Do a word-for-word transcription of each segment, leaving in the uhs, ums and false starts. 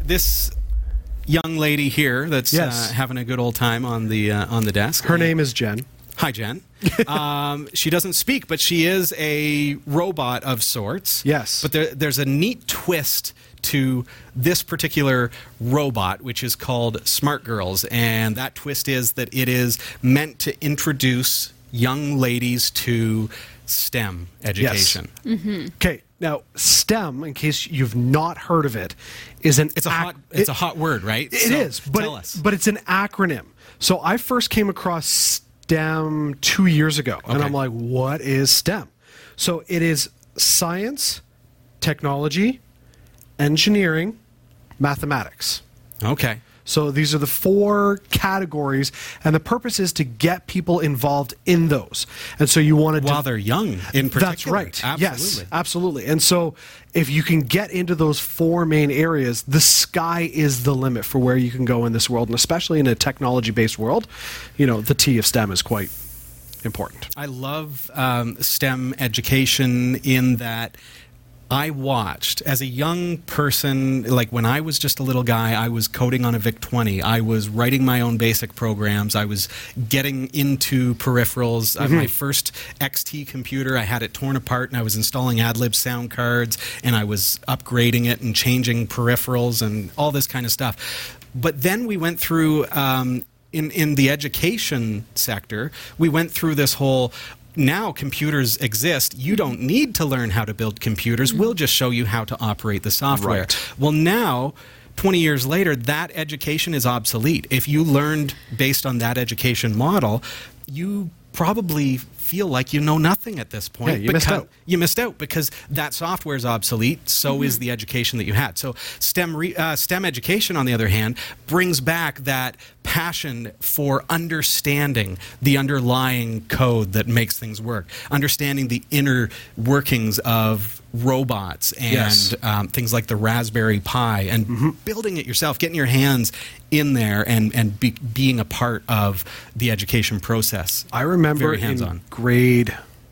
this young lady here that's Yes. uh, having a good old time on the uh, on the desk. Her name is Jen. Hi, Jen. um, she doesn't speak, but she is a robot of sorts. Yes. But there, there's a neat twist to this particular robot, which is called Smart Girls. And that twist is that it is meant to introduce young ladies to STEM education. Okay, now STEM, in case you've not heard of it, is an It's a ac- hot it's it- a hot word, right? It So, is, but tell it- us. but it's an acronym. So I first came across STEM two years ago, and Okay. I'm like, what is STEM? So it is science, technology, engineering, mathematics. Okay. So these are the four categories, and the purpose is to get people involved in those. And so you want to While they're young, in particular. That's right. Absolutely. Yes, absolutely. And so if you can get into those four main areas, the sky is the limit for where you can go in this world. And especially in a technology-based world, you know, the T of STEM is quite important. I love um, STEM education in that I watched as a young person, like when I was just a little guy, I was coding on a VIC twenty. I was writing my own basic programs. I was getting into peripherals. Uh, my first X T computer, I had it torn apart and I was installing AdLib sound cards and I was upgrading it and changing peripherals and all this kind of stuff. But then we went through, um, in, in the education sector, we went through this whole, now computers exist. You don't need to learn how to build computers. We'll just show you how to operate the software. Right. Well, now, twenty years later, that education is obsolete. If you learned based on that education model, you probably feel like you know nothing at this point. Yeah, you missed because- out. You missed out because that software is obsolete. So is the education that you had. So STEM re, uh, STEM education, on the other hand, brings back that passion for understanding the underlying code that makes things work, understanding the inner workings of robots and Yes. um, things like the Raspberry Pi, and building it yourself, getting your hands in there and, and be, being a part of the education process. I remember Very hands-on. in grade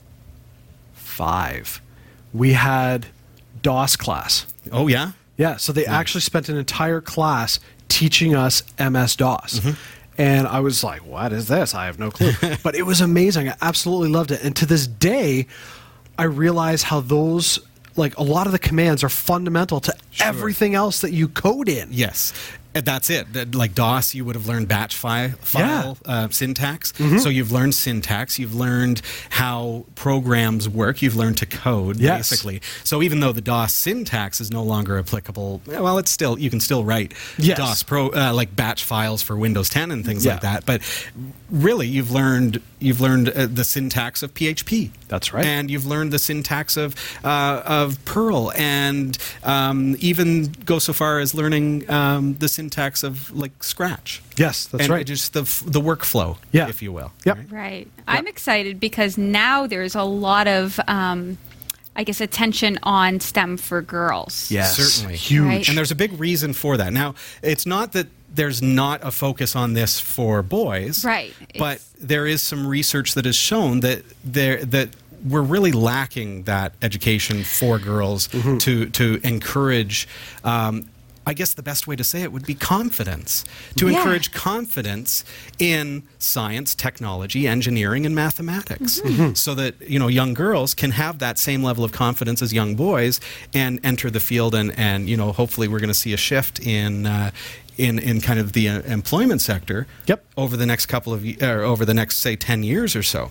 five, we had DOS class. Oh, yeah? Yeah, so they actually spent an entire class teaching us M S DOS. And I was like, what is this? I have no clue. But it was amazing. I absolutely loved it. And to this day, I realize how those, like a lot of the commands are fundamental to everything else that you code in. Yes. And that's it. That- Like DOS, you would have learned batch fi- file uh, syntax. Mm-hmm. So you've learned syntax. You've learned how programs work. You've learned to code, Yes. basically. So even though the DOS syntax is no longer applicable, well, it's still you can still write Yes. DOS pro uh, like batch files for Windows ten and things Yeah. like that. But really, you've learned you've learned uh, the syntax of P H P. That's right. And you've learned the syntax of uh, of Perl, and um, even go so far as learning um, the syntax of like Scratch. Yes, that's and right. Just the f- the workflow, Yeah. if you will. Yep. right? Right. I'm excited because now there's a lot of, um, I guess, attention on STEM for girls. Yes, Certainly. huge. Right. And there's a big reason for that. Now, it's not that there's not a focus on this for boys, Right. But It's- there is some research that has shown that there that we're really lacking that education for girls Mm-hmm. to to encourage. Um, I guess the best way to say it would be confidence. To Yeah. encourage confidence in science, technology, engineering, and mathematics, Mm-hmm. so that you know young girls can have that same level of confidence as young boys and enter the field. And, and you know, hopefully, we're going to see a shift in uh, in in kind of the uh, employment sector. Yep. Over the next couple of ye- or over the next say ten years or so.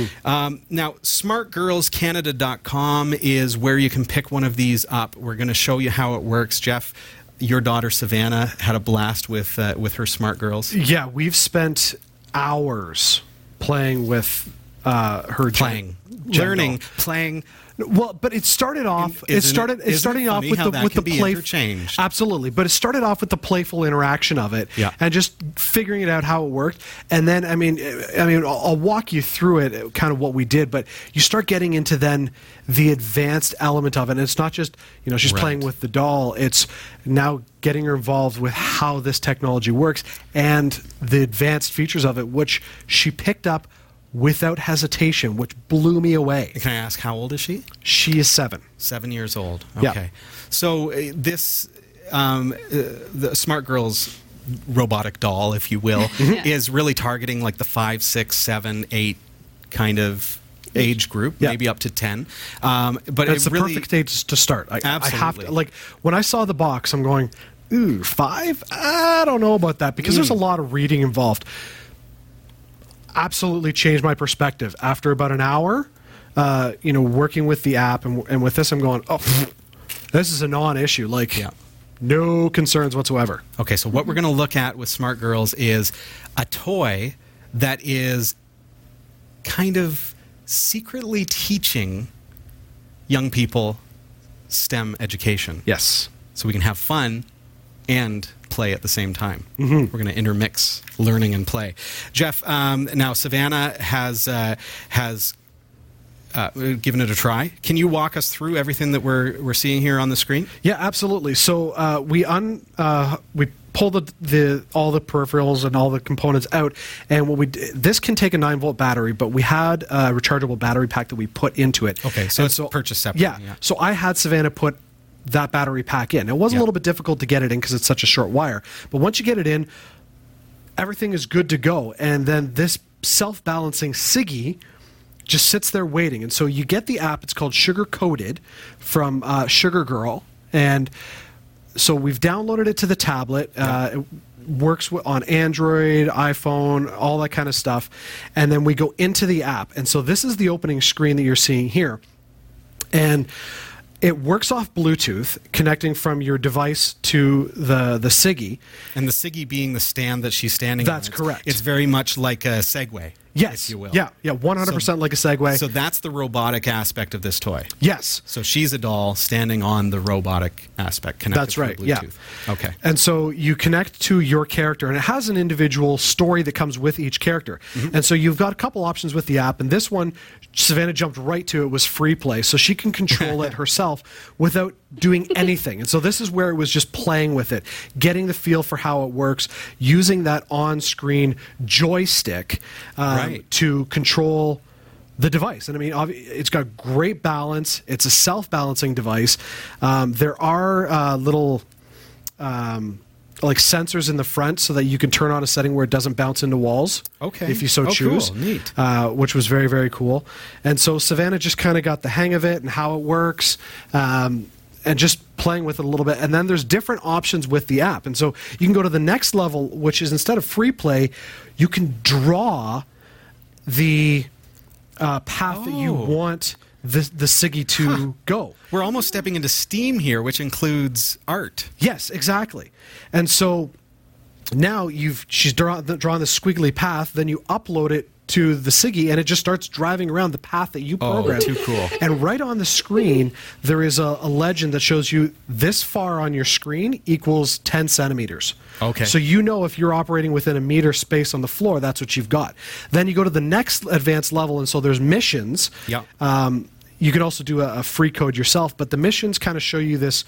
Um, now, smart girls canada dot com is where you can pick one of these up. We're going to show you how it works, Jeff. Your daughter Savannah had a blast with uh, with her Smart Girls. Yeah, we've spent hours playing with uh, her Gen- Playing, Gen learning, doll. playing. Well, but it started off. Isn't It started. it- It isn't starting it off funny with how the that with can the be play. interchanged? Absolutely, but it started off with the playful interaction of it, Yeah. and just figuring it out how it worked. And then, I mean, I mean, I'll, I'll walk you through it, kind of what we did. But you start getting into then the advanced element of it. And it's not just you know she's Right. playing with the doll. It's now getting her involved with how this technology works and the advanced features of it, which she picked up without hesitation, which blew me away. Can I ask how old is she? She is seven. Seven years old. Yeah. Okay. So uh, this um, uh, the Smart Girls robotic doll, if you will, Yeah. is really targeting like the five, six, seven, eight kind of age group, Yeah. maybe up to ten. Um, but It's it the really, perfect age to start. I, I have Absolutely. to, like, when I saw the box, I'm going, ooh, five? I don't know about that because there's a lot of reading involved. Absolutely changed my perspective. After about an hour, uh, you know, working with the app and, and with this, I'm going, oh, this is a non-issue. Like, Yeah. no concerns whatsoever. Okay, so what we're going to look at with Smart Girls is a toy that is kind of secretly teaching young people STEM education. Yes. So we can have fun and play at the same time. Mm-hmm. We're going to intermix learning and play. Jeff, um, now Savannah has uh, has uh, given it a try. Can you walk us through everything that we're we're seeing here on the screen? Yeah, absolutely. So uh, we un uh, we pull the the all the peripherals and all the components out, and what we d- this can take a nine volt battery, but we had a rechargeable battery pack that we put into it. Okay, so And it's purchased separately, Yeah, yeah. So I had Savannah put that battery pack in. It was Yeah. a little bit difficult to get it in because it's such a short wire, but once you get it in, everything is good to go. And then this self balancing Siggy just sits there waiting. And so you get the app. It's called Sugar Coated from uh, Sugar Girl. And so we've downloaded it to the tablet. Uh, it works wi- on Android, iPhone, all that kind of stuff. And then we go into the app. And so this is the opening screen that you're seeing here. And it works off Bluetooth, connecting from your device to the, the Siggy. And the Siggy being the stand that she's standing on. That's It's- correct. It's very much like a Segway, Yes. if you will. Yeah, yeah, one hundred percent like a Segway. So that's the robotic aspect of this toy. yes. So she's a doll standing on the robotic aspect connected That's through right, yeah. Bluetooth. Okay. And so you connect to your character, and it has an individual story that comes with each character. Mm-hmm. And so you've got a couple options with the app, and this one, Savannah jumped right to it, was free play, so she can control it herself without doing anything. And so this is where it was just playing with it, getting the feel for how it works, using that on-screen joystick um, Right. to control the device. And I mean, obvi- it's got great balance. It's a self-balancing device. Um, there are uh, little um, like sensors in the front so that you can turn on a setting where it doesn't bounce into walls. Okay. If you so Oh, choose. cool. Neat. Uh, which was very, very cool. And so Savannah just kind of got the hang of it and how it works. Um, and just playing with it a little bit. And then there's different options with the app. And so you can go to the next level, which is instead of free play, you can draw the uh, path that you Oh. want the, the Siggy to go. We're almost stepping into STEAM here, which includes art. Yes, exactly. And so now you've she's drawn the, drawn the squiggly path, then you upload it to the Siggy, and it just starts driving around the path that you Oh, programmed. too cool. And right on the screen, there is a, a legend that shows you this far on your screen equals ten centimeters. Okay. So you know if you're operating within a meter space on the floor, that's what you've got. Then you go to the next advanced level, and so there's missions. Yeah. Um, you can also do a, a free code yourself, but the missions kind of show you this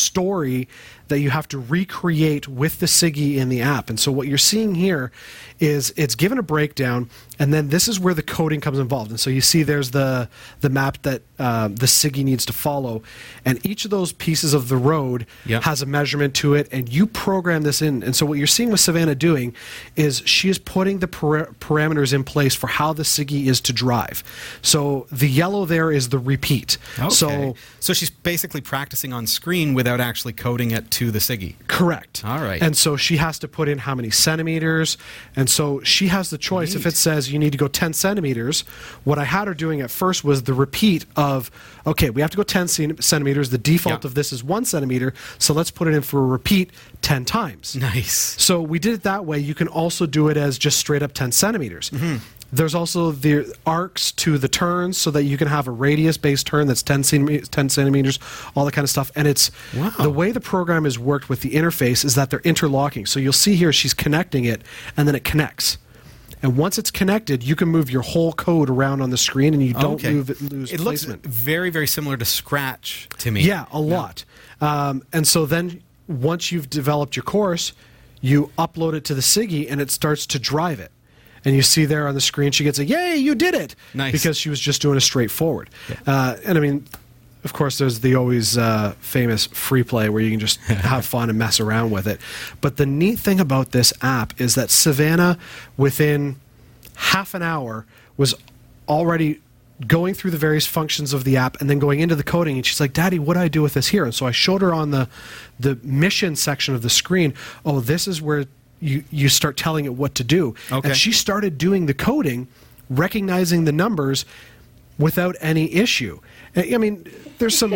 story that you have to recreate with the Siggy in the app. And so what you're seeing here is it's given a breakdown, and then this is where the coding comes involved. And so you see there's the the map that uh, the Siggy needs to follow, and each of those pieces of the road Yep. has a measurement to it, and you program this in. And so what you're seeing with Savannah doing is she is putting the para- parameters in place for how the Siggy is to drive. So the yellow there is the repeat. Okay. So so she's basically practicing on screen without actually coding it to the Siggy. correct. All right. And so she has to put in how many centimeters. And so she has the choice. If Neat. it says you need to go ten centimeters, what I had her doing at first was the repeat of, okay, we have to go ten cen- centimeters. The default Yeah. of this is one centimeter. So let's put it in for a repeat ten times. Nice. So we did it that way. You can also do it as just straight up ten centimeters. Mm-hmm. There's also the arcs to the turns so that you can have a radius-based turn that's ten centimeters, ten centimeters, all that kind of stuff. And it's Wow. the way the program is worked with the interface is that they're interlocking. So you'll see here she's connecting it, and then it connects. And once it's connected, you can move your whole code around on the screen, and you don't Okay. move it, lose It looks placement. very, very similar to Scratch to me. Yeah, a lot. Um, and so then once you've developed your course, you upload it to the Siggy, and it starts to drive it. And you see there on the screen, she gets a, yay, you did it! Nice. Because she was just doing a straightforward. Uh, and I mean, of course, there's the always uh, famous free play where you can just have fun and mess around with it. But the neat thing about this app is that Savannah, within half an hour, was already going through the various functions of the app and then going into the coding. And she's like, Daddy, what do I do with this here? And so I showed her on the, the mission section of the screen, oh, this is where you, you start telling it what to do. Okay. And she started doing the coding, recognizing the numbers without any issue. I mean, there's some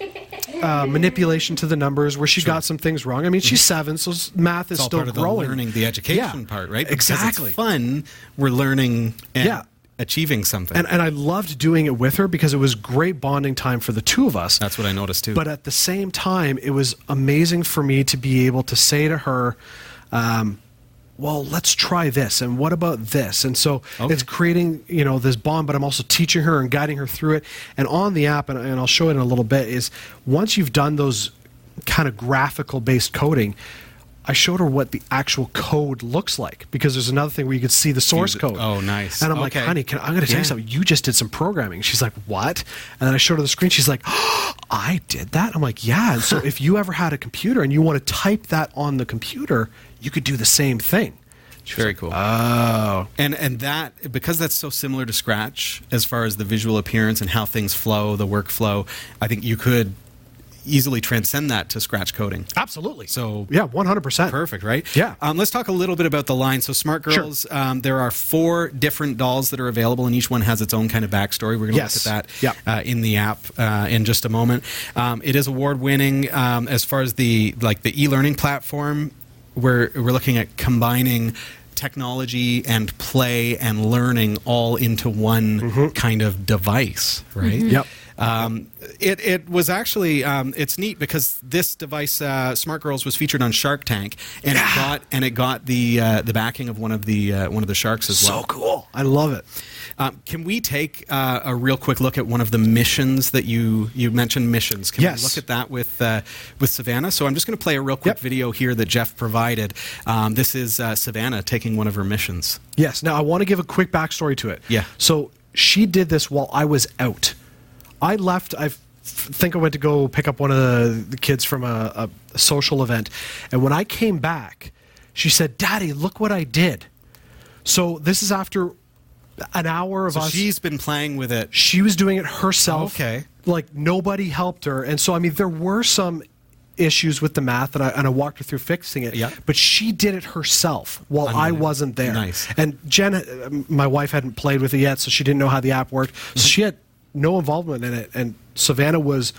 uh, manipulation to the numbers where she Sure. got some things wrong. I mean, she's seven, so s- math is It's all still part of growing. the learning, the education Yeah, part, right? exactly. Because it's fun. We're learning and Yeah. achieving something. And, and I loved doing it with her because it was great bonding time for the two of us. That's what I noticed too. But at the same time, it was amazing for me to be able to say to her, um, well, let's try this, and what about this? And so Okay. it's creating, you know, this bond, but I'm also teaching her and guiding her through it. And on the app, and, and I'll show it in a little bit, is once you've done those kind of graphical-based coding, I showed her what the actual code looks like, because there's another thing where you could see the source See code. the- oh, nice. And I'm Okay. like, honey, can, I'm going to tell Yeah. you something. You just did some programming. She's like, what? And then I showed her the screen. She's like, oh, I did that? I'm like, yeah. And so if you ever had a computer and you want to type that on the computer, you could do the same thing. Very cool. Oh. And and that, because that's so similar to Scratch as far as the visual appearance and how things flow, the workflow, I think you could easily transcend that to Scratch coding. Absolutely. So yeah, one hundred percent. perfect, right? Yeah. Um, let's talk a little bit about the line. So Smart Sure. Girls, um, there are four different dolls that are available, and each one has its own kind of backstory. We're going to Yes. look at that Yep. uh, in the app uh, in just a moment. Um, it is award-winning um, as far as the like the e-learning platform. We're we're looking at combining technology and play and learning all into one kind of device, right? Yep. Um, it, it was actually um, it's neat because this device, uh, Smart Girls, was featured on Shark Tank, and it got and it got the uh, the backing of one of the uh, one of the sharks as well. So cool. I love it. Um, can we take uh, a real quick look at one of the missions that you you mentioned? Missions. Can Yes. we look at that with uh, with Savannah? So I'm just going to play a real quick Yep. video here that Jeff provided. Um, this is uh, Savannah taking one of her missions. Yes. Now, I want to give a quick backstory to it. Yeah. So she did this while I was out. I left, I think I went to go pick up one of the, the kids from a, a social event. And when I came back, she said, Daddy, look what I did. So this is after an hour of So us. she's been playing with it. She was doing it herself. Okay. Like nobody helped her. And so, I mean, there were some issues with the math, and I, and I walked her through fixing it. Yeah. But she did it herself while I Unbelievable. wasn't there. Nice. And Jen, uh, my wife, hadn't played with it yet, so she didn't know how the app worked. So she had no involvement in it. And Savannah was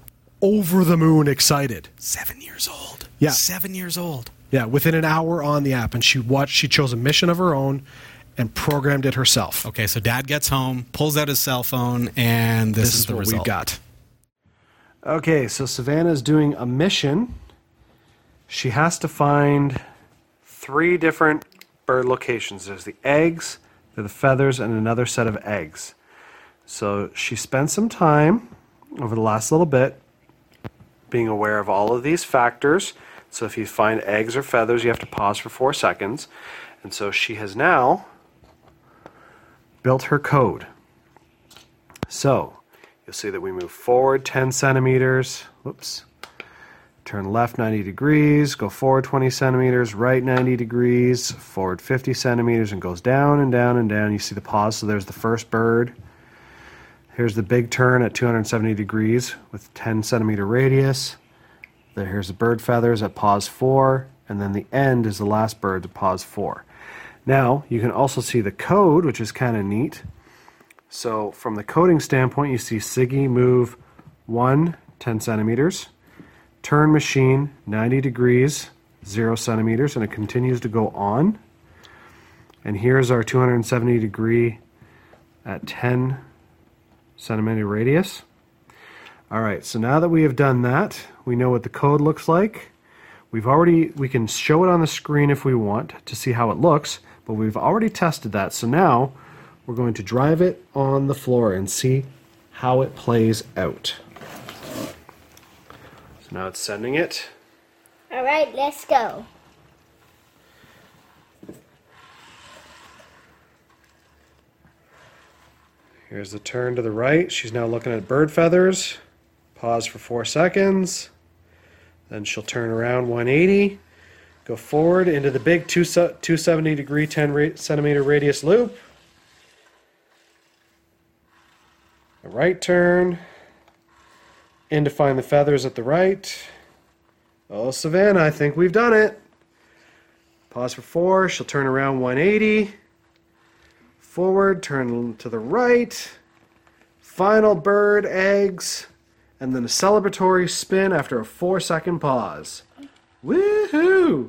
over the moon excited. Seven years old. Yeah. Seven years old. Yeah, within an hour on the app. And she watched, she chose a mission of her own and programmed it herself. Okay, so Dad gets home, pulls out his cell phone, and this, This is the what result. we've got. Okay, so Savannah's doing a mission. She has to find three different bird locations. There's the eggs, there's the feathers, and another set of eggs. So she spent some time over the last little bit being aware of all of these factors. So if you find eggs or feathers, you have to pause for four seconds. And so she has now built her code. So you'll see that we move forward ten centimeters. Whoops. Turn left ninety degrees, go forward twenty centimeters, right ninety degrees, forward fifty centimeters, and goes down and down and down. You see the pause, so there's the first bird. Here's the big turn at two hundred seventy degrees with ten centimeter radius. There, here's the bird feathers at pause four, and then the end is the last bird at pause four. Now, you can also see the code, which is kind of neat. So from the coding standpoint, you see Siggy move one, ten centimeters. Turn machine, ninety degrees, zero centimeters, and it continues to go on. And here's our two hundred seventy degree at ten centimeter radius. All right, so now that we have done that, we know what the code looks like. We've already, we can show it on the screen if we want to see how it looks, but we've already tested that. So now we're going to drive it on the floor and see how it plays out. So now it's sending it. All right, let's go. Here's the turn to the right. She's now looking at bird feathers. Pause for four seconds. Then she'll turn around one eighty. Go forward into the big two seventy degree ten ra- centimeter radius loop. A right turn. In to find the feathers at the right. Oh, Savannah, I think we've done it. Pause for four. She'll turn around one eighty. Forward, turn to the right. Final bird, eggs. And then a celebratory spin after a four second pause. Woohoo!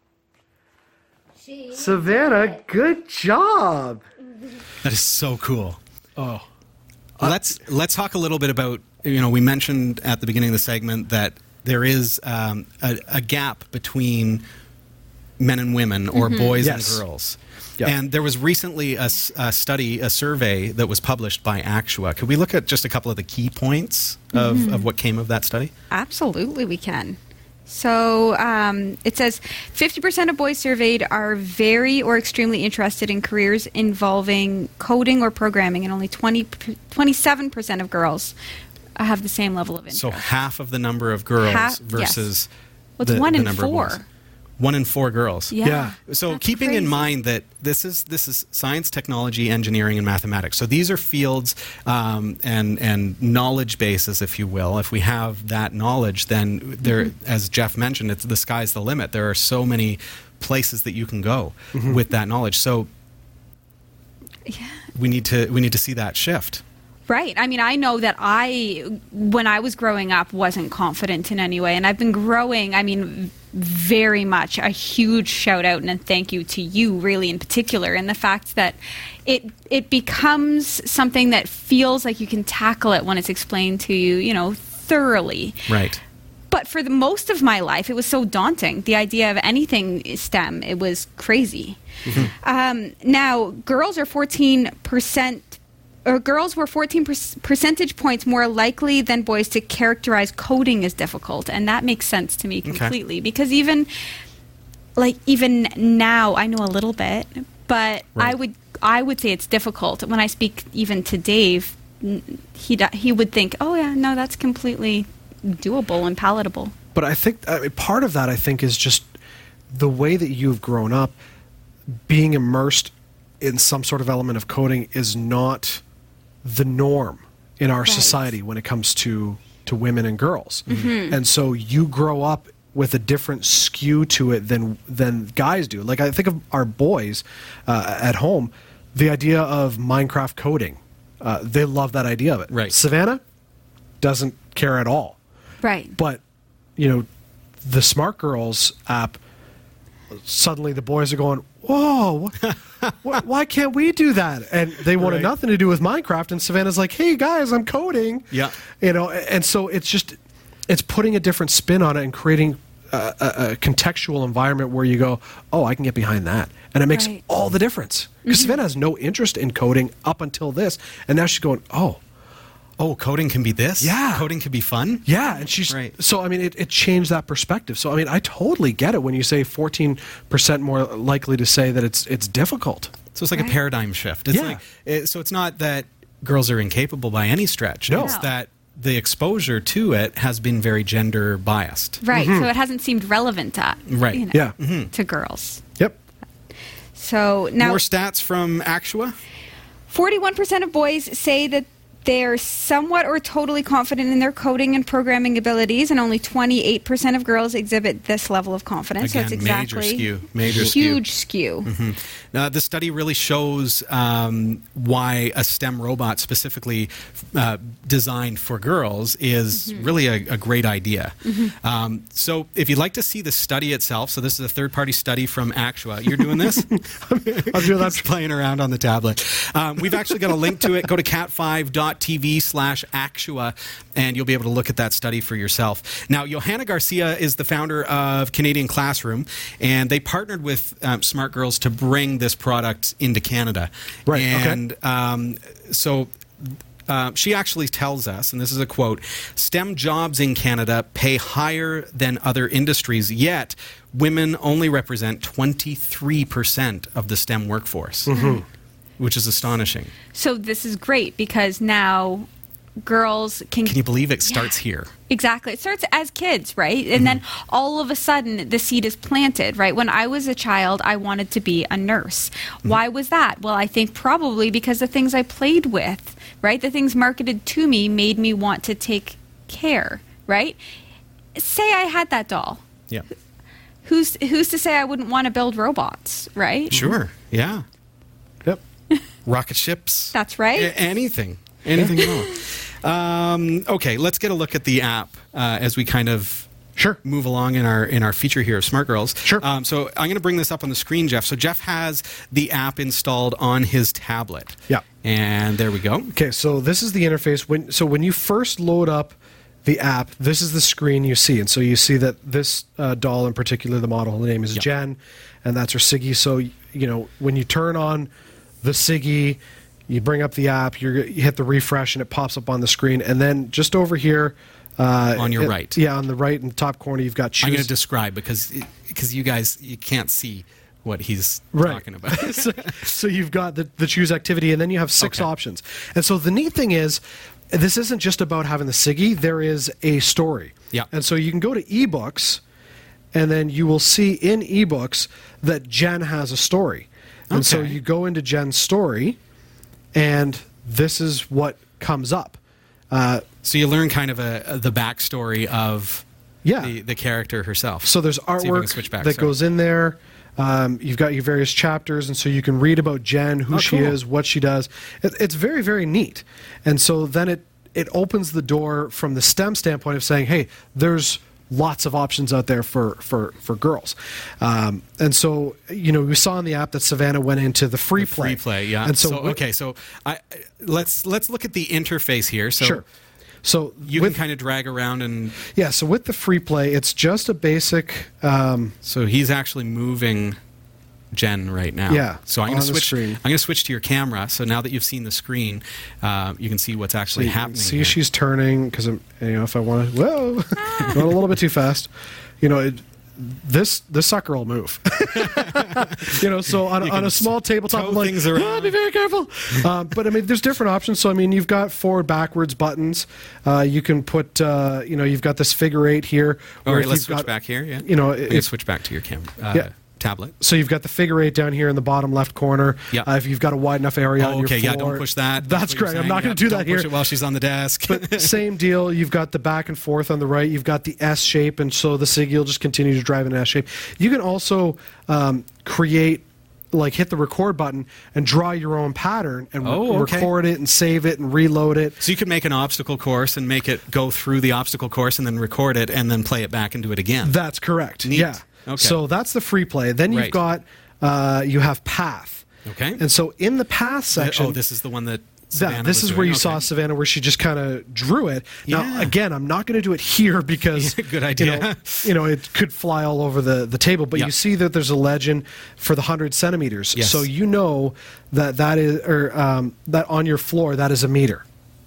She Savannah, good job. That is so cool. Oh. Let's let's talk a little bit about, you know, we mentioned at the beginning of the segment that there is um, a, a gap between men and women, or boys Yes. and girls. Yeah. And there was recently a, s- a study, a survey that was published by Actua. Could we look at just a couple of the key points of, of what came of that study? Absolutely, we can. So um, it says fifty percent of boys surveyed are very or extremely interested in careers involving coding or programming, and only twenty, twenty-seven percent of girls have the same level of interest. So half of the number of girls Half- versus Well, it's the, one the in number of four. boys. One in four girls. Yeah. Yeah. So That's keeping crazy. in mind that this is this is science, technology, engineering, and mathematics. So these are fields um, and and knowledge bases, if you will. If we have that knowledge, then there, Mm-hmm. as Jeff mentioned, it's the sky's the limit. There are so many places that you can go Mm-hmm. with that knowledge. So Yeah. we need to we need to see that shift. Right. I mean, I know that I, when I was growing up, wasn't confident in any way. And I've been growing, I mean, very much. A huge shout out and a thank you to you, really, in particular. And the fact that it it becomes something that feels like you can tackle it when it's explained to you, you know, thoroughly. Right. But for the most of my life, it was so daunting. The idea of anything STEM, it was crazy. Um, now, girls are fourteen percent, or girls were fourteen per- percentage points more likely than boys to characterize coding as difficult, and that makes sense to me completely. Because even, like, even now, I know a little bit, but I Right. would I would say it's difficult. When I speak even to Dave, n- he do- he would think, oh yeah, no, that's completely doable and palatable. But I think I mean, part of that, I think, is just the way that you've grown up. Being immersed in some sort of element of coding is not the norm in our Right. society when it comes to, to women and girls. And so you grow up with a different skew to it than than guys do. Like, I think of our boys uh, at home, the idea of Minecraft coding. Uh, they love that idea of it. Right. Savannah doesn't care at all. Right. But, you know, the Smart Girls app, suddenly the boys are going, whoa, wh- wh- why can't we do that? And they wanted Right. nothing to do with Minecraft. And Savannah's like, hey, guys, I'm coding. Yeah. You know, and so it's just, it's putting a different spin on it and creating a, a, a contextual environment where you go, oh, I can get behind that. And it makes Right. all the difference. Because Savannah has no interest in coding up until this. And now she's going, oh, Oh, coding can be this? Yeah. Coding can be fun? yeah, and she's Right. so. I mean, it, it changed that perspective. So I mean, I totally get it when you say fourteen percent more likely to say that it's it's difficult. So it's like Right. a paradigm shift. It's Yeah. like, it, so it's not that girls are incapable by any stretch. No. It's No. that the exposure to it has been very gender biased. Right. So it hasn't seemed relevant to Right. you know, Yeah. to girls. Yep. So now More stats from Actua? forty-one percent of boys say that they're somewhat or totally confident in their coding and programming abilities, and only twenty-eight percent of girls exhibit this level of confidence. so Again, it's major exactly skew. Major skew. huge skew. Uh, the study really shows um, why a STEM robot specifically uh, designed for girls is really a, a great idea. Um, so if you'd like to see the study itself, so this is a third-party study from Actua. You're doing this? I'm doing that. He's playing around on the tablet. Um, we've actually got a link to it. Go to cat five dot t v slash Actua, and you'll be able to look at that study for yourself. Now, Johanna Garcia is the founder of Canadian Classroom, and they partnered with um, Smart Girls to bring this product into Canada. Right, okay. And um, so... Uh, she actually tells us, and this is a quote, STEM jobs in Canada pay higher than other industries, yet women only represent twenty-three percent of the STEM workforce, which is astonishing. So this is great because now girls can. Can you believe it starts Yeah. here? Exactly. It starts as kids, right? And then all of a sudden the seed is planted, right? When I was a child, I wanted to be a nurse. Why was that? Well, I think probably because the things I played with, right? The things marketed to me made me want to take care, right? Say I had that doll. Yeah. Who's who's to say I wouldn't want to build robots, right? Sure. Yeah. Yep. Rocket ships. That's right. A- anything. Anything at all. Um, okay, let's get a look at the app uh, as we kind of Sure. move along in our in our feature here of Smart Girls. Sure. Um, so I'm going to bring this up on the screen, Jeff. So Jeff has the app installed on his tablet. Yeah. And there we go. Okay, so this is the interface. When so when you first load up the app, this is the screen you see, and so you see that this uh, doll in particular, the model, the name is Yep. Jen, and that's her Siggy. So you know when you turn on the Siggy, you bring up the app, you're, you hit the refresh, and it pops up on the screen, and then just over here. Uh, On your it- right. Yeah, on the right in the top corner, you've got choose. I'm going to describe because because you guys you can't see what he's Right. talking about. so, so you've got the, the choose activity, and then you have six Okay. options. And so the neat thing is, this isn't just about having the Siggy. There is a story. Yeah. And so you can go to ebooks, and then you will see in ebooks that Jen has a story. And so Okay. you go into Jen's story, and this is what comes up. Uh, So you learn kind of a, a the backstory of Yeah. the, the character herself. So there's See if I can artwork switch back, that sorry. goes in there. Um, you've got your various chapters, and so you can read about Jen, who Oh, she cool. is, what she does. It, it's very, very neat. And so then it it opens the door from the STEM standpoint of saying, hey, there's lots of options out there for for for girls. Um, and so you know we saw in the app that Savannah went into the free The play. Free play, yeah. And so, so wi- okay, so I let's let's look at the interface here. So sure. So you with, can kind of drag around and yeah. So with the free play, it's just a basic. Um, so he's actually moving Jen right now. Yeah, So I'm going on to the switch. screen. I'm going to switch to your camera. So now that you've seen the screen, uh, you can see what's So actually you can happening. see here. she's turning because you know if I want to, whoa, going a little bit too fast. You know, it, this this sucker will move. you know, so on, You on can a small tabletop, tow I'm like, things around. "Ah, be very careful. um, but I mean, there's different options. So I mean, you've got forward, backwards buttons. Uh, you can put, uh, you know, you've got this figure eight here. All where right, if let's you've switch got, back here. Yeah. You know, I'm going to if, switch back to your camera. Uh, Yeah. Tablet. so you've got the figure eight down here in the bottom left corner. Yeah. Uh, if you've got a wide enough area on Oh, your okay. floor, Yeah. Don't push that. That's what you're great. I'm saying. not going Yeah, to do don't that push here. it while she's on the desk. Same deal. You've got the back and forth on the right. You've got the S shape, and so the Siggy will just continue to drive in an S shape. You can also um, create, like, hit the record button and draw your own pattern and re- Oh, okay. record it and save it and reload it. So you could make an obstacle course and make it go through the obstacle course and then record it and then play it back and do it again. That's correct. Neat. Yeah. Okay. So that's the free play. Then you've Right. got uh, you have path. Okay. And so in the path section, Oh, this is the one that. Yeah, Savannah this was is where doing. you saw Okay. Savannah, where she just kind of drew it. Now, Yeah. again, I'm not going to do it here because Good idea. You know, you know, it could fly all over the, the table. But Yeah. you see that there's a legend for the hundred centimeters, Yes. so you know that that is or um, that on your floor that is a meter.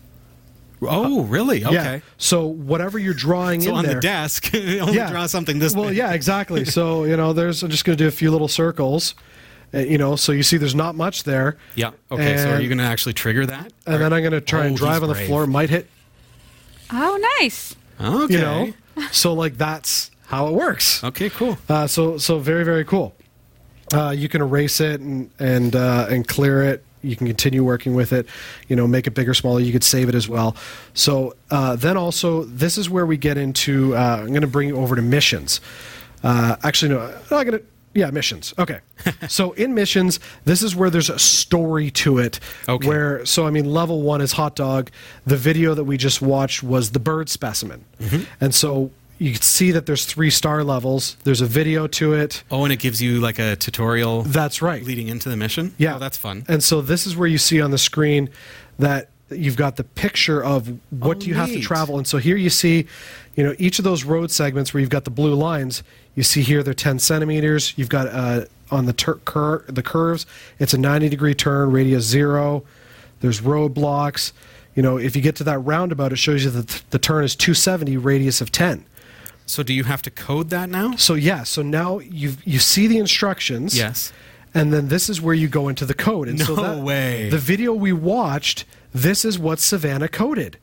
Oh, really? Okay. Yeah. So whatever you're drawing So in on there, the desk, only draw something this Well, big. yeah, exactly. So you know, there's I'm just going to do a few little circles. Uh, you know, so you see there's not much there. Yeah. Okay. so are And- you going to actually trigger that? And Or- then I'm going to try Oh, and drive he's on the brave. floor. Might hit. Oh, nice. Okay. You know, so like that's how it works. Okay. Cool. Uh, so so very very cool. Uh, you can erase it and and uh, and clear it. You can continue working with it. You know, make it bigger, smaller. You could save it as well. So uh, then also, this is where we get into. Uh, I'm going to bring you over to missions. Uh, actually, no, I'm not going to. Yeah, missions. Okay. So in missions, this is where there's a story to it. Okay. Where so I mean, level one is hot dog. The video that we just watched was the bird specimen, Mm-hmm. and so you can see that there's three star levels. There's a video to it. Oh, and it gives you like a tutorial That's right. leading into the mission? Yeah, Oh, that's fun. And so this is where you see on the screen that you've got the picture of what Oh, do you have to neat. travel. And so here you see, you know, each of those road segments where you've got the blue lines. You see here they're ten centimeters. You've got uh, on the tur- cur- the curves, it's a ninety degree turn, radius zero. There's roadblocks. You know, if you get to that roundabout, it shows you that th- the turn is two seventy, radius of ten. So do you have to code that now? So yeah, so now you you see the instructions. Yes. And then this is where you go into the code. And so No that, way. The video we watched, this is what Savannah coded.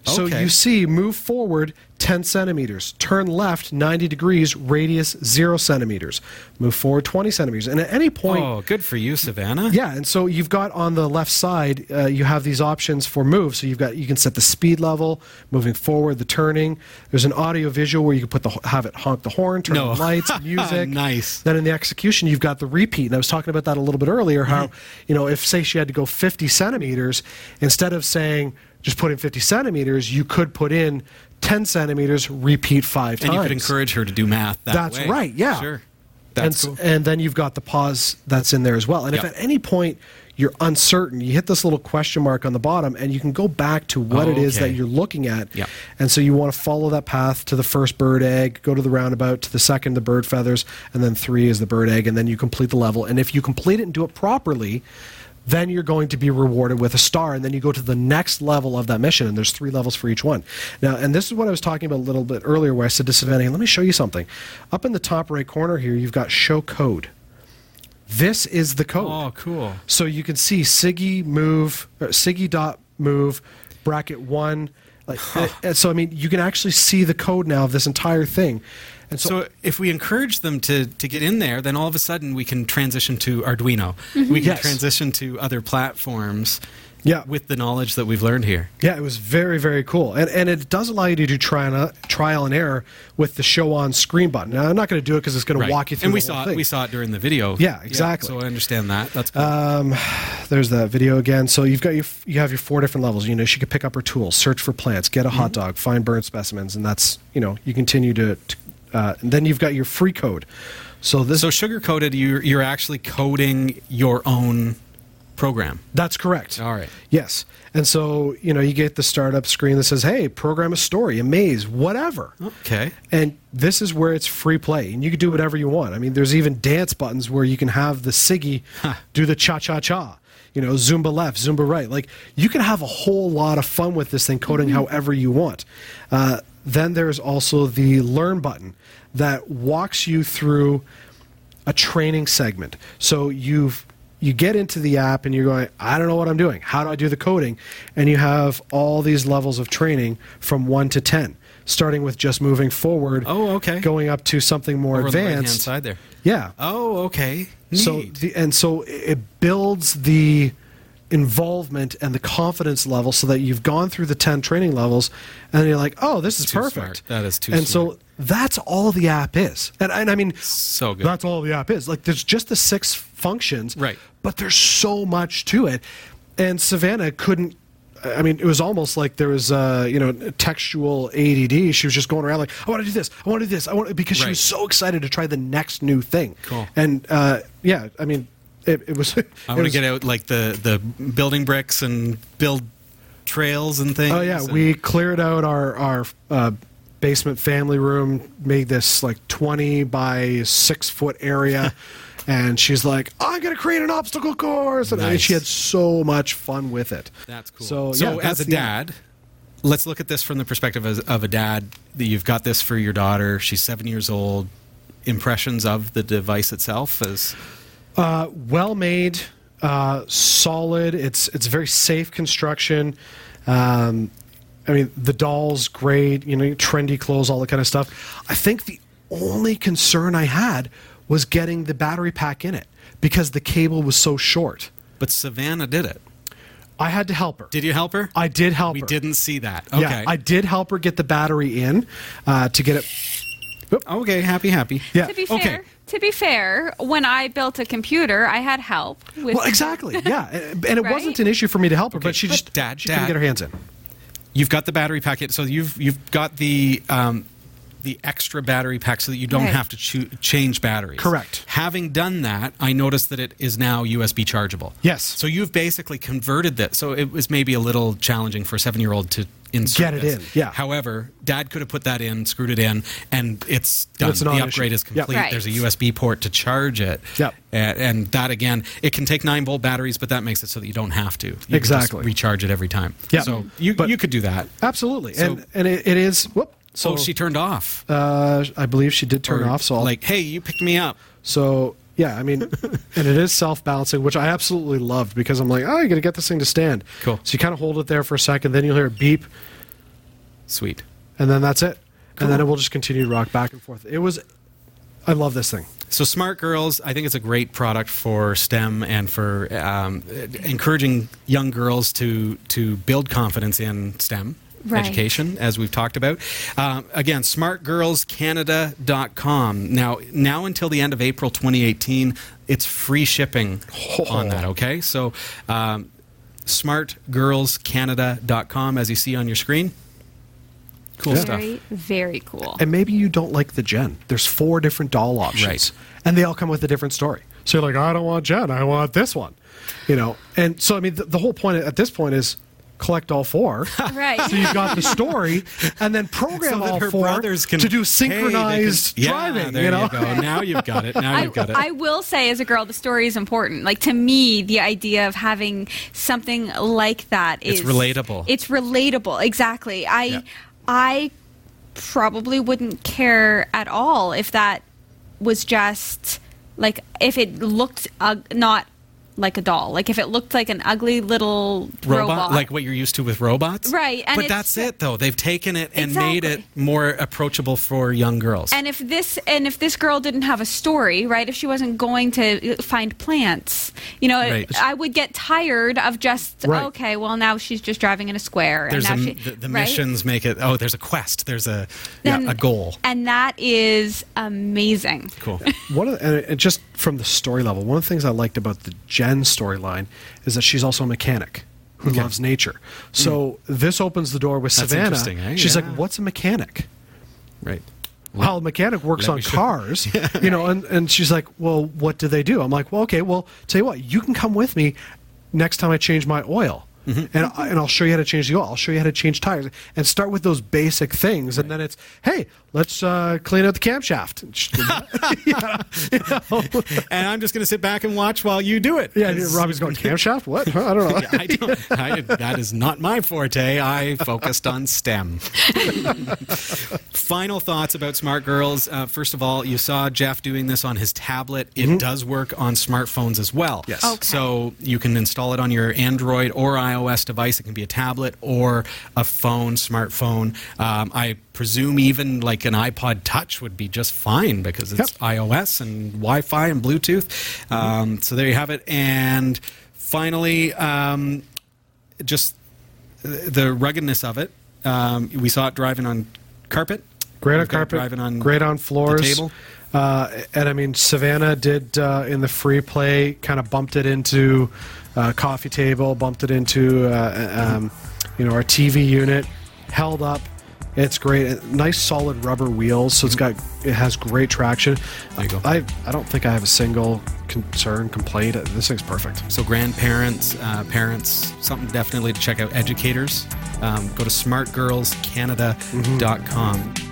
So Okay. you see, move forward ten centimeters, turn left ninety degrees, radius zero centimeters, move forward twenty centimeters. And at any point, Oh, good for you, Savannah. yeah, and so you've got on the left side, uh, you have these options for move. So you've got you can set the speed level, moving forward, the turning. There's an audio visual where you can put the have it honk the horn, turn No. on lights, music. Nice. Then in the execution, you've got the repeat, and I was talking about that a little bit earlier. How Mm-hmm. you know if say she had to go fifty centimeters, instead of saying just put in fifty centimeters, you could put in ten centimeters, repeat five And times. you could encourage her to do math that That's way. right, yeah. Sure. and, That's s- cool. and then you've got the pause that's in there as well. And if Yep. at any point you're uncertain, you hit this little question mark on the bottom, and you can go back to what it is Okay. that you're looking at. Yep. And so you want to follow that path to the first bird egg, go to the roundabout, to the second, the bird feathers, and then three is the bird egg, and then you complete the level. And if you complete it and do it properly, then you're going to be rewarded with a star, and then you go to the next level of that mission, and there's three levels for each one. Now, and this is what I was talking about a little bit earlier, where I said to Savannah, let me show you something. Up in the top right corner here, you've got show code. This is the code. Oh, cool. So you can see Siggy move, or Siggy dot move, bracket one. Like, and so I mean, you can actually see the code now of this entire thing. And so, So if we encourage them to, to get in there, then all of a sudden we can transition to Arduino. We can Yes. transition to other platforms yeah, with the knowledge that we've learned here. yeah, it was very, very cool, and and it does allow you to do trial and, trial and error with the show on screen button. Now I'm not going to do it because it's going to walk you through. And we the whole saw thing. it. We saw it during the video. Yeah, exactly. so I understand that. That's cool. Um, there's that video again. So you've got your, you have your four different levels. You know, she could pick up her tools, search for plants, get a hot dog, find burn specimens, and that's you know you continue to. to uh, and then you've got your free code. So this so sugar coated, you're you're actually coding your own program. that's correct. All right. Yes. And so, you know, you get the startup screen that says, hey, program a story, a maze, whatever. Okay. And this is where it's free play, and you can do whatever you want. I mean, there's even dance buttons where you can have the Siggy do the cha-cha-cha. You know, Zumba left, Zumba right. Like, you can have a whole lot of fun with this thing, coding however you want. Uh, then there's also the learn button that walks you through a training segment. So you've you get into the app and you're going, I don't know what I'm doing. How do I do the coding? And you have all these levels of training from one to ten, starting with just moving forward. Oh, okay. Going up to something more Over on the right-hand advanced. side there. Yeah. Oh, okay. Neat. So the, and so it builds the involvement and the confidence level so that you've gone through the ten training levels and you're like, oh, this is Too perfect. smart. That is too and smart. so that's all the app is. And, and I mean, So good. that's all the app is. Like, there's just the six functions, Right. but there's so much to it. And Savannah couldn't. I mean, it was almost like there was, uh, you know, textual A D D. She was just going around like, I want to do this, I want to do this, I want because she Right. was so excited to try the next new thing. Cool. And uh, yeah, I mean, it, it was. I it want to was- get out like the, the building bricks and build trails and things. Oh yeah, and- we cleared out our our uh, basement family room, made this like twenty by six foot area, and she's like, "I'm gonna create an obstacle course," and, and Nice. she had so much fun with it. That's cool. So, So, yeah, that's as a the app. dad, let's look at this from the perspective of, of a dad. That you've got this for your daughter. She's seven years old. Impressions of the device itself as Uh, well made, uh, solid. It's it's very safe construction. Um, I mean, the doll's great. You know, trendy clothes, all that kind of stuff. I think the only concern I had was getting the battery pack in it because the cable was so short. But Savannah did it. I had to help her. Did you help her? I did help We her. didn't see that. Okay. Yeah, I did help her get the battery in uh, to get it. okay. Happy, happy. Yeah. To be fair, Okay. to be fair, when I built a computer, I had help with. Well, exactly. Yeah, and and it Right? wasn't an issue for me to help her, Okay, but she but just Dad, she Dad. couldn't get her hands in. You've got the battery packet, so you've you've got the um, the extra battery pack, so that you don't Right. have to choo- change batteries. Correct. Having done that, I noticed that it is now U S B chargeable. Yes. So you've basically converted that. So it was maybe a little challenging for a seven-year-old to insert Get it this. in, yeah. However, Dad could have put that in, screwed it in, and it's done. It's a the non-issue. upgrade is Yep. complete. Right. There's a U S B port to charge it. Yep. And, and that again, it can take nine volt batteries, but that makes it so that you don't have to. You can just Exactly. recharge it every time. Yep. So you But- you could do that. Absolutely, So- and and it, it is. Whoop. So So she turned off. uh, I believe she did turn Or off. So I'll- like, hey, you picked me up. so yeah, I mean, and it is self-balancing, which I absolutely loved because I'm like, oh, you got to get this thing to stand. Cool. So you kind of hold it there for a second, then you'll hear a beep, Sweet. and then that's it. Cool. And then it will just continue to rock back and forth. It was, I love this thing. So Smart Girls, I think it's a great product for STEM and for um, encouraging young girls to to build confidence in STEM. Right. Education, as we've talked about. Um, again, smart girls canada dot com. Now, now until the end of April twenty eighteen, it's free shipping on that, okay? So, um, smart girls canada dot com, as you see on your screen. Cool Yeah. stuff. Very, very cool. And maybe you don't like the Jen. There's four different doll options. Right. And they all come with a different story. So you're like, I don't want Jen, I want this one. You know, and so, I mean, the, the whole point at this point is collect all four. Right. So you've got the story, and then program So that all her four brothers can to do hey, synchronized they can- driving. Yeah, there you know, go. Now you've got it. Now I, you've got it. I will say, as a girl, the story is important. Like, to me, the idea of having something like that is It's relatable. It's relatable, exactly. I, Yeah. I probably wouldn't care at all if that was just like if it looked uh, not like a doll, like if it looked like an ugly little robot, robot, like what you're used to with robots, Right, and but it's- that's it, though. They've taken it and made it Exactly. more approachable for young girls. And if this and if this girl didn't have a story, right? If she wasn't going to find plants, you know, Right. I would get tired of just Right. okay. Well, now she's just driving in a square, there's a, and now she, the, the right? missions make it. Oh, there's a quest. There's a Then- yeah, a goal. and that is amazing. Cool. one of the, and it- just from the story level, one of the things I liked about the Jen storyline is that she's also a mechanic who Okay. loves nature. So this opens the door with That's Savannah. interesting, eh? She's Yeah. like, "What's a mechanic?" Right. Well, a mechanic works let on me show- cars, you know, and, and she's like, well, what do they do? I'm like, well, okay, well, tell you what, you can come with me next time I change my oil. Mm-hmm. And, I, and I'll show you how to change the oil. I'll show you how to change tires. And start with those basic things. And then it's, hey, let's uh, clean out the camshaft. yeah, you know? And I'm just going to sit back and watch while you do it. Yeah, and Robbie's going, camshaft? What? Huh? I don't know. I don't, I, that is not my forte. I focused on STEM. Final thoughts about Smart Girls. Uh, first of all, you saw Jeff doing this on his tablet. It does work on smartphones as well. Yes. Okay. So you can install it on your Android or iOS device. It can be a tablet or a phone, smartphone. Um, I presume even like an iPod Touch would be just fine because it's Yep. iOS and Wi-Fi and Bluetooth. Um, so there you have it. And finally, um, just the ruggedness of it. Um, we saw it driving on carpet. Great on We've got it carpet, driving on great on floors. the table. Uh, and I mean, Savannah did uh, in the free play, kind of bumped it into uh, coffee table, bumped it into uh, um, you know our T V unit, held up. It's great. Nice solid rubber wheels, so it's got it has great traction. There you go. I I don't think I have a single concern, complaint. This thing's perfect. So grandparents, uh, parents, something definitely to check out. Educators, um, go to smart girls canada dot com.